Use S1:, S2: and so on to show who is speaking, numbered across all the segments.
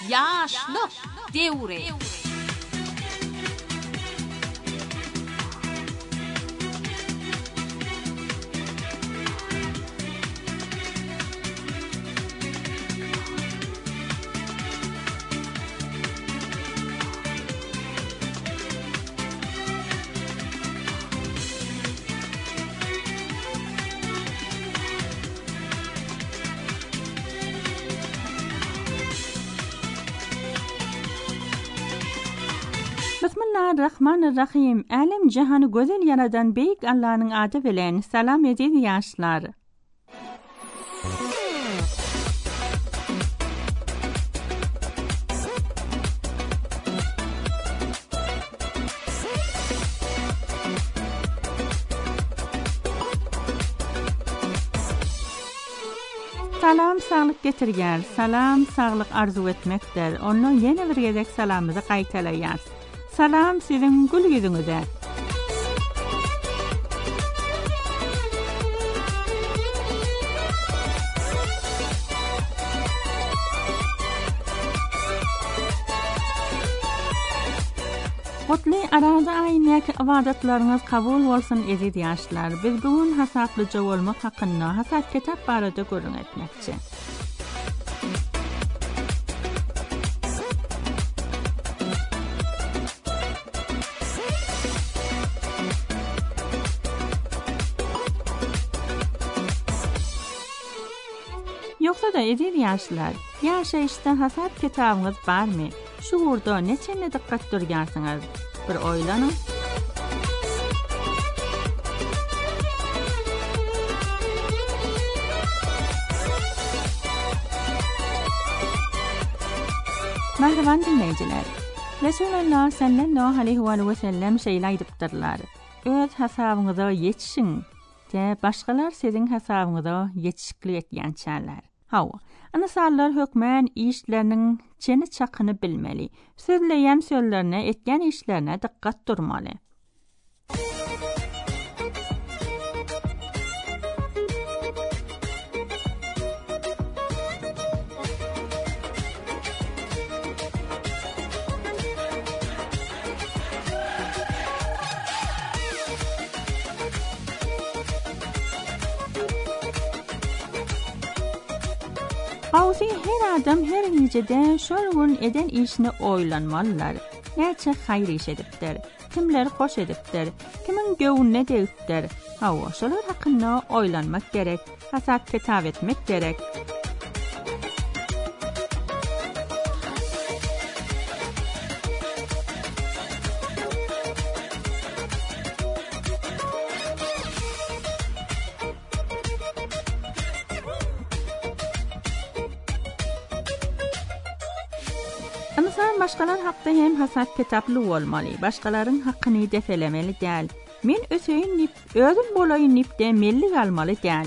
S1: yaşlıq devri.
S2: Bismillahirrahmanirrahim. Alim cihanı güzel yaradan Beyik Allah'ın adı bilen salam edin yaşlar. Salam sağlık getirger, salam sağlık arzu etmekdir. Onu yeni bir gedek salamımızı qaytalayar. Salam sizin gül yüzünüze. Kutlu arazi ayındaki ibadatlarınız kabul olsun ezid yaşlar. Biz bugün hasaplıca olmak hakkında hasap kitap barada görün etmekçi. Yoksa da ezid yaşlar, yaşayışta hasap kitabınız var mı? Şuurda neçene dikkat durgarsınız? Bir oylanın. Merhaban dinleyiciler. Resulullah sallallahu aleyhi ve sellem şeyle aydıptırlar. Öz hasabınıza yetişin. De başkalar sizin hasabınıza yetişikli etyençerler. Anasallar hükmen işlerinin çeni çakını bilmeli. Sözleyen sözlerine, etken işlerine dikkat durmalı. Avzi her adam her nicede şolgun eden işini oylanmalılar. Gerçi hayır iş edipdir. Kimler hoş edipdir. Kimin gövünne deyipdir. Şolar hakkında oylanmak gerek. Hasap kitap etmek gerek. İnsan başkalar hakkında hem hasap kitaplı olmalı, başkaların hakkını defelemeli değil. Men özüm bolayın nipde melli kalmalı değil.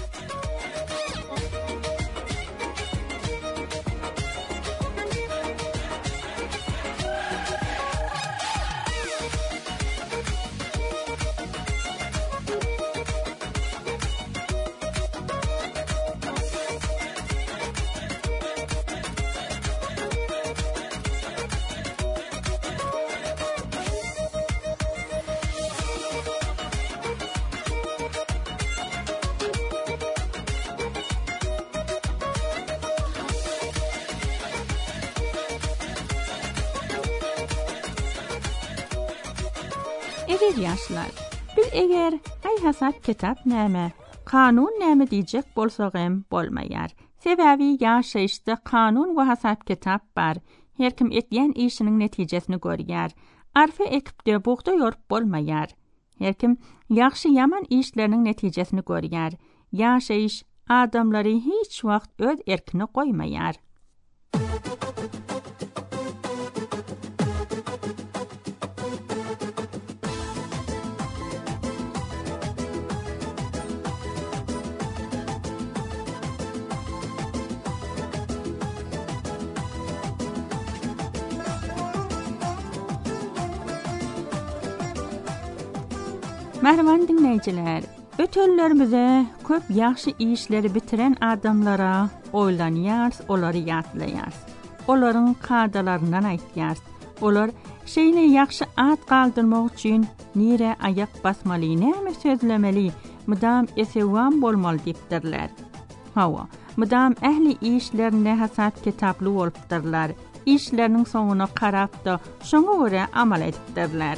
S2: Evet yaşlar, biz eğer ay hasap kitap näme, kanun näme diyecek bolsağım bolmayar. Sebebi yaşayışta kanun ve hasap kitap var. Her kim etyen işinin neticesini görýär. Arfa ekipde buğda yorup bolmayar. Her kim yaxşı yaman işlerinin neticesini görýär. Yaşayış adamları hiç vakt öz erkine koymayar. Merhaban dinleyiciler. Ötöllerimize köp yaxşı işleri bitiren adamlara oylanýar, olary ýatlaýar. olaryň kadalaryndan aýtýar. Olar şeýle ýakşy at galdyrmak üçin nire ayak basmaly, näme sözlemeli, mudam esewan bolmaly diýipdirler. Hawa, mudam ähli işlerinde hasap kitaply bolupdyrlar. İşleriniň soňuna karap da şoňa görä amal edipdirler.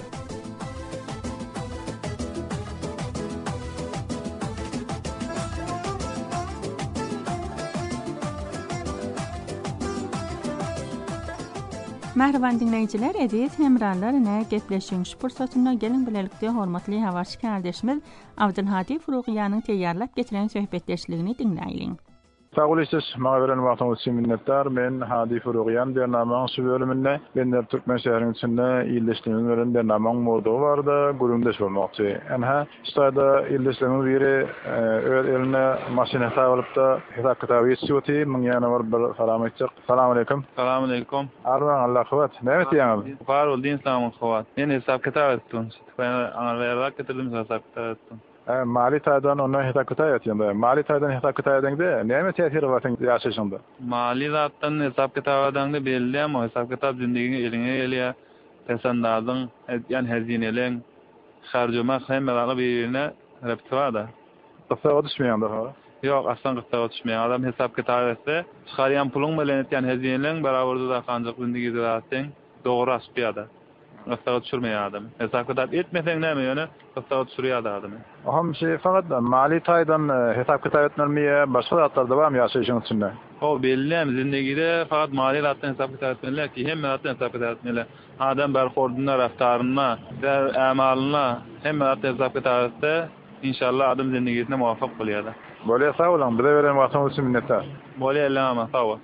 S2: Merhaban dinleyijiler, edis hemrarlar ine gepleşiňiz pursatyna gelin bilelikde hormatly hawaşy kardeşimiz Abdulhadi Furugyanyň teýýarlap getiren söhbetleşligini dinleýin.
S3: Sağ olasız, maňa beren wagtyňyz üçin minnetdar. Men Hadi Furugyan bernamanyň şu bölüminde Bender Türkmen şäheriniň içinde ýyldaşlygyny beren bernamanyň mowdugy bardy, guruldaş bolmakçy. Enha şeýle ýyldaşlygyň biri öz eline maşyna taýyp da hesap kitaby ýetýärdi. Muň ýana bir salam etjek. Assalamu alaykum.
S4: Assalamu alaykum.
S3: Arwan Allah howat. Näme diýäňiz?
S4: Bar boldyn salam howat. Men hesap kitaby etdim. Ben anlaýarlar getirdim hesap kitaby etdim.
S3: Mali taýdan onu hesap kitaby etýände. Mali taýdan hesap kitaby edende näme täsiri barsyň ýaşaşynda?
S4: Mali zatdan hesap kitaby edende belli, ama hesap kitap zindigiňe eliňe gelýär. Pesandazyň, ýani hezineleň, harjymak hemmeleri birine reptiwada.
S3: Gysga düşmeýände ha?
S4: Ýok, aslan gysga düşmeýän. Adam hesap kitaby etse, çykarýan pulyň bilen ýani hezineleň beraber da kanjak zindigi durasyň, dogry aşpýada. Gysga düşürmeýär adam. Hesap kitap etmeseň näme ýöne? Gysga düşürýär adam.
S3: Aham şey fakat mali taýdan hesap kitap etmelmiýe, başga zatlarda barmy ýaşaýyşyň içinde?
S4: O belli, zindegide fakat mali zatdan hesap kitap etmeliler ki hem zatdan hesap kitap etmeliler. Adam berhorduna, raftaryna, amalyna hem zatdan hesap kitap etse, inşallah adam zindegisine muwafak bolýar.
S3: Bolýar, sağ olun. Bize beren wagtyňyz üçin minnetdar.
S4: Bolýar, elama, sağ ol.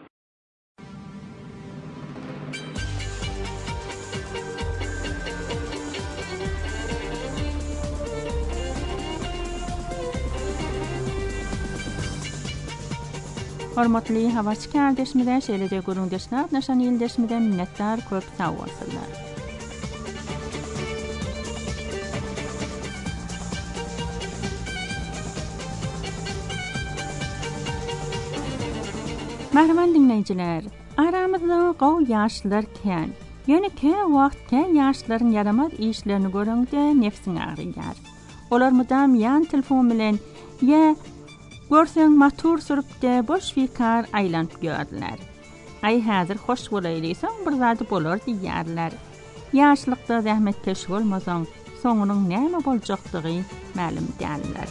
S2: Hormatly hawaşy kardeşimize şeýle guruldaşlar naşan ýyldaşmydan minnetdar, köp sag bolsunlar. Merhaban dinleyijiler. Aramyzda gow ýaşlylar kän. Ýöne kän wagt kän ýaşlaryň yaramaz işlerini görende nefsiň agyrýar. Olar mudam ýan telefon bilen ýa görseň motor sürüpde boş fikar aýlanyp gördiler. Ay häzir hoş bolaýlysaň bir zady bolar diýýärler. Ýaşlykda zähmetkeş bolmasaň, soňunyň näme boljakdygy ma'lum däller.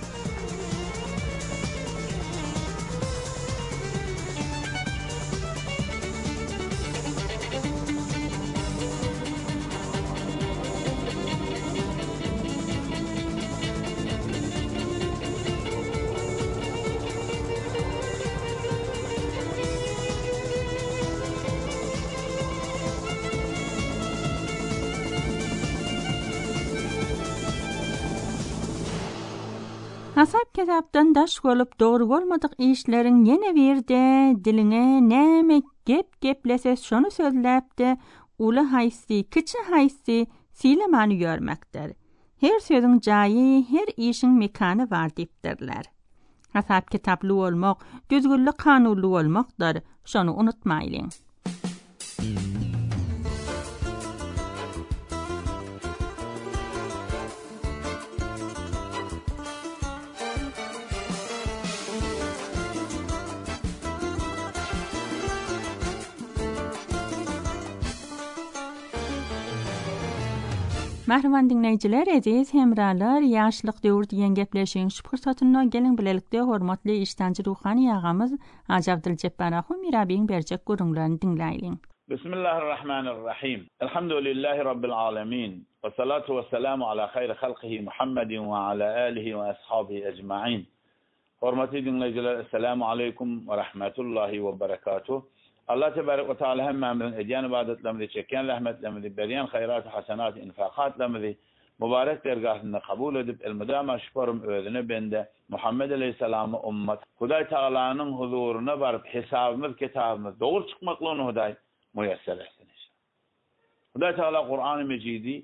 S2: Hasap kitapdan daş bolup dogry bolmadyk işleriň ýene birde diline näme gep-geplese şonu sözläpde uly haýsy, kiçi haýsy silemany görmekdir. Her sözüň jaýy, her işiň mekany bar diýipdirler. Hasap kitaply bolmak, düzgünli kanunly bolmakdyr. Şonu unutmaýlyň. Merhaban dinleyijiler, edis hemrarlar, ýaşlyk döwür diýen gepleşiň pursatyna gelin bilelikde hormatly iştenji ruhany ýagamyz Haji Abduljabbar Ahum Mirabiň berjek gurulmaryny dinleýin.
S5: Bismillahirrahmanirrahim. Elhamdülillahi rabbil alamin. Ve salatu ve selamu ala hayri halqihi Muhammedin ve ala alihi ve ashabihi ecmaîn. Hormatly dinleyijiler, assalamu alaykum ve rahmetullahi ve berekatuh. Allah tebarek ve teala hemmemizin edyan ibadetlerimizi, çeken rahmetlerimizi, beryan hayrat, hasenat, infakatlerimizi mübarek dergahında kabul edip el-müdama şüpharım özüne bende Muhammed Aleyhisselam'ı ummat Huday Teala'nın huzuruna varıp hesabımız, kitabımız doğru çıkmaklığını Huday müyesser etsin. Huday Teala Kur'an-ı Mecidi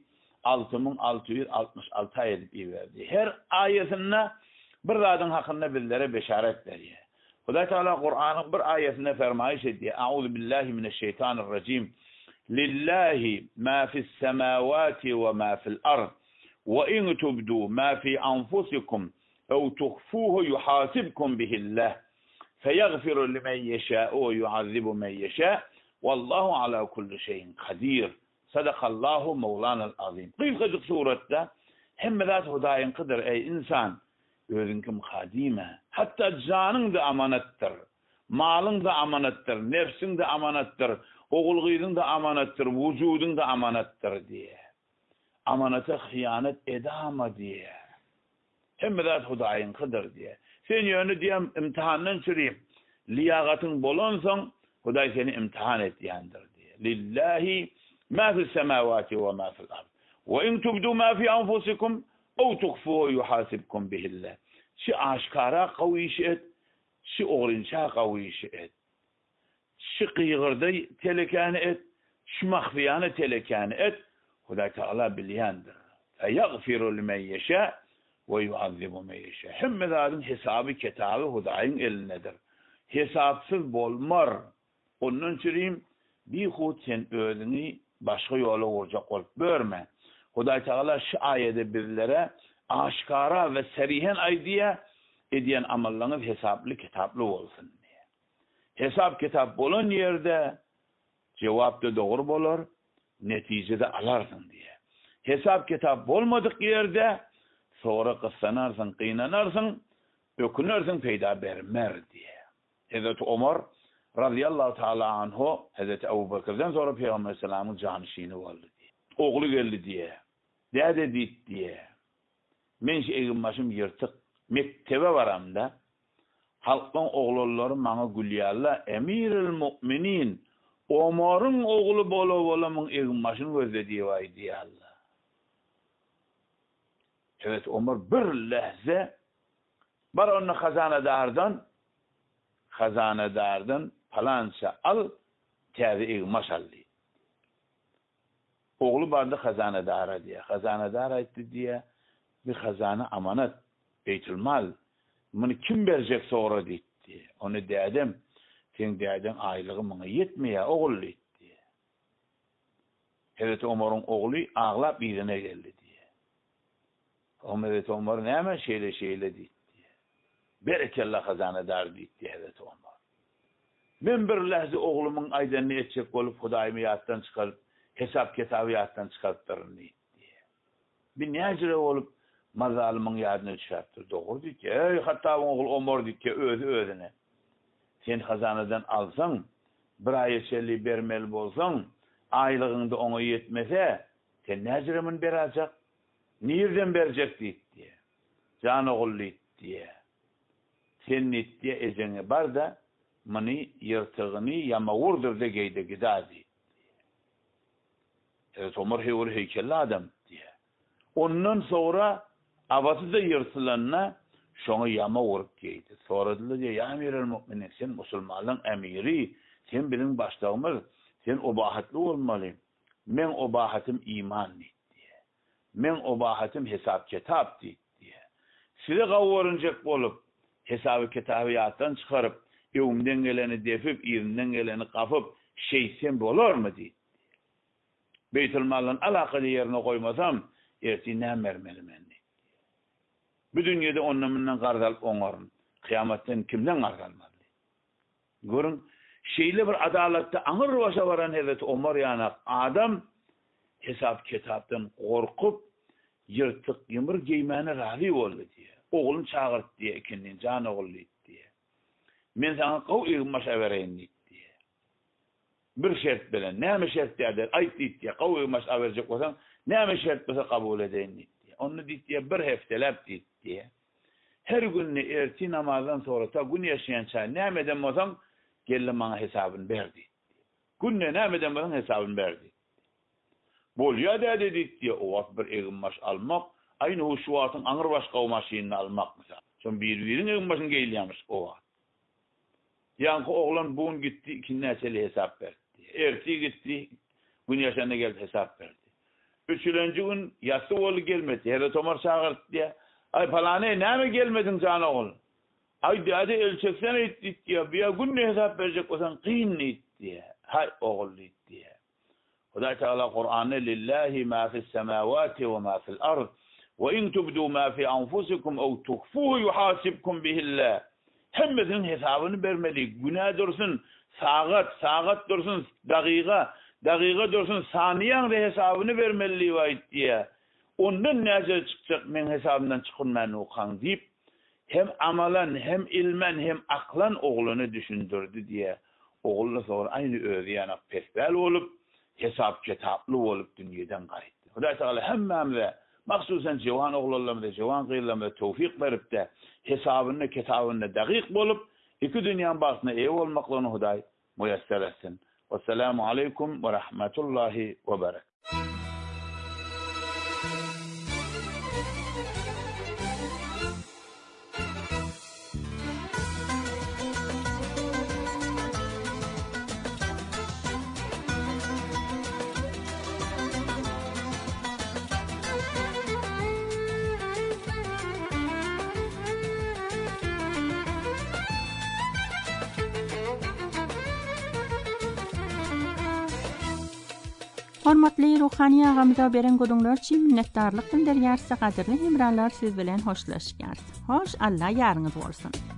S5: 6666 ayet verdi. Her ayetinde bir radın hakkında bizlere beşaret veriyor. Hudaý Taala Kur'anyň bir ayetinde fermaýş etdi. Auzu billahi mineşşeytanirracim. Lillahi ma fis semawati ve ma fil ard. Ve in tubdu ma fi anfusikum ew tukhfuhu yuhasibkum bihillah. Feyaghfiru limen yeşâ'u ve yu'azzibu men yeşâ'. Vallahu ala kulli şeyin kadir. Sadakallahu Mevlana'l azim. Kıyıcık surette hemmedat Hudaýyň kıdır ey insan. Özünküm hadime. Hatta canın da amanettir. Malın da amanettir. Nefsin de amanettir. Oğulgyzyň da amanettir. Vücudyň da amanettir diye. Amanata hıyanet edama diye. Hemmedat Hudaýyň kıdır diye. Sen ýöne diýem imtihandan çüreyim. Liyagatyň bolansaň Hudaý seni imtihan etýändir diye. Lillahi ma fis semawati ve ma fil ard. Ve in tubdu ma fi anfusikum ew tukhfuhu yuhasibkum bihillah. Şi aşkara gawy iş et, şi oğrunça gawy iş et. Şi qyğırda telekani et, şi mahfiyana telekani et. Hudaý Taala bilýändir. Feyaghfiru limen yeşâ ve yu'azzibu men yeşâ. Hemmedadyň hesaby kitaby Hudaýyň elinedir. Hesapsız bolmar. Onun çüreyim bir hut sen özüni başga ýola urjak bolup görme. Hudaý Taala şu ayede bizlere aşkara ve serihen aýdýa edýän amallaryňyz hesaply kitaply bolsun diye. Hesap kitap bolan ýerde cevap da dogry bolar, netijede alarsın diye. Hesap kitap bolmadyk ýerde sonra kıssanarsın, kıynanarsın, ökünersin peýda bermer diye. Hazreti Ömer radıyallahu taala anhu Hazreti Ebu Bekir'den sonra Peygamber sallallahu canişini oldu diye. Oğlu geldi diye. Dede dit diye. Men egin başım yırtık. Mektebe varam da. Halktan oğulları bana gülyalla emiril mu'minin Ömer'in oğlu bola egin başını gözlediği vay diye Allah. Evet Ömer bir lehze bar onu hazanedardan falança al täze egin maşalli. Oğlu barda hazanedara diye. Hazanedar aýtdy diye bir hazana amanat Beytülmal. Bunu kim berjek sonra diýdi. Onu dädem. Sen däden aýlygy muňa ýetmeýär oğul diýdi. Hazreti Ömer'in oğlu ağlap birine geldi diye. Hazreti Ömer näme şeýle diýdi. Berekellah hazanedar diýdi Hazreti Ömer. Men bir lahza oğlumyň aýdanyny etjek bolup Hudaýymy ýatdan çykaryp hesap kitaby ýatdan çykartdyryn diýdi. Bir näjere bolup mazalymyň ýadyna düşäpdir. Dogry diýdi. Ey hatda oğul Ömer diýdi özüne. Sen hazanadan alsaň, bir aý şeýle bermeli bolsaň, aýlygynda oňa ýetmese, sen näjere men berajak? Nirden berjek diýdi. Jan oğul diýdi. Sen nitdi ejeňe bar da mani yırtıgını yamavurdur da geyde gidadi. Evet Ömer heykelli adam diye. Ondan sonra avası da yırtılanına şonu yamavuruk geydi. Sonra diye ya emirel mu'minin sen musulmanlığın emiri, sen benim başlığımız, sen obahatlı olmalıyım. Men obahatim iman diye. Men obahatim hesap kitap diye. Size gavvarıncak bolup hesabı kitabiyattan çıkarıp evimden geleni defip, evinden geleni kapıp şeysen bolar mı diye. Beytülmal'ın alakalı yerine koymasam erti ne mermeli men diye. Bu dünyada onunla qardalıp oňaryn. Kıyamattan kimden qargalmaly? Görün, şeyli bir adaletde aňyr başa baran Hazreti Ömer ýanak adam hesap kitapdan korkup yırtık yımır giymeni razi boldy diye. Oğlun çağırt diye ikinin can oğul diye. Men sana qaw egin maşa bereyin diye. Bir şert bilen, näme şert diýer? Aýt diye, qaw egin maşa berjek bolsaň, näme şert bolsa kabul edeyin diye. Onu diye bir heftelep diye. Her günni erti namazdan sonra ta gün ýaşaýan çay nämeden bolsaň gelle maňa hesabyny berdi. Günne nämeden bolsaň hesabyny berdi. Bolýa dedi diye o bir egin maş almak aynı o şu wagtyň aňyr başga o maşynyny almak mesela. Son bir-biriň egin başyny geýilýärmiş o wagt. Ýa-ni oğlan bugün gitdi, ikinci näçeli hesap berdi. Erti gitdi, gün ýaşanda geldi hesap berdi. Üçüncü gün ýasy oğlu gelmedi. Hazreti Ömer çağırdı diye. Ay falany näme gelmedin can oğul? Ay dade ölçeksen etdik diye bir gün ne hesap verecek olsan kıyın diye. Hay oğul diye. Huda Teala Kur'an'da lillahi ma fis semavati ve ma fil ard ve in tubdu ma fi anfusikum ev tukfuhu yuhasibkum bihillah. Hemmizin hesabını vermeli. Günah dursun saat dursun dakika dursun saniyen de hesabını vermeli vayt diye. Ondan nece çıkacak men hesabından çıkınmanı okan deyip hem amalan hem ilmen hem aklan oğlunu düşündürdü diye. Oğullu sonra aynı öğreyen pesbel olup hesap kitaplı olup dünyadan gayretti. Huda Teala hemmemle maksusen cevan oğullarımda cevan kıyırlarımda tevfik verip de hesabını kitabını dakik bolup iki dünyanın başına ev olmaklarını Huday müyesser etsin. Vesselamu aleyküm ve rahmetullahi ve berekatuhu.
S2: Hormatly ruhani ağamyza beren goduňlar üçin minnetdarlyk bildirýärse, gaderli hemralar siz bilen hoşlaşýar. Hoş Allah ýarňyz bolsun.